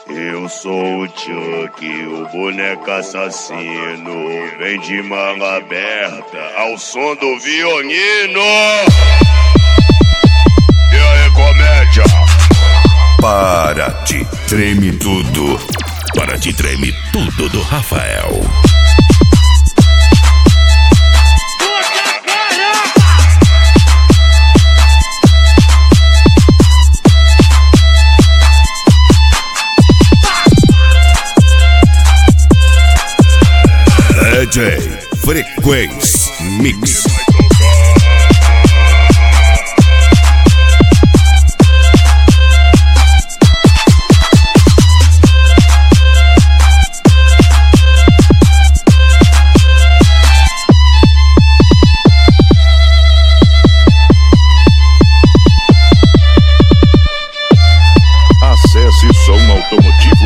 Eu sou o Chuck, o boneco assassino. Vem de manga aberta ao som do violino. E aí, comédia? Para de treme tudo. Para de treme tudo do Rafael. DJ Frequência Mix. Acesse Som Automotivo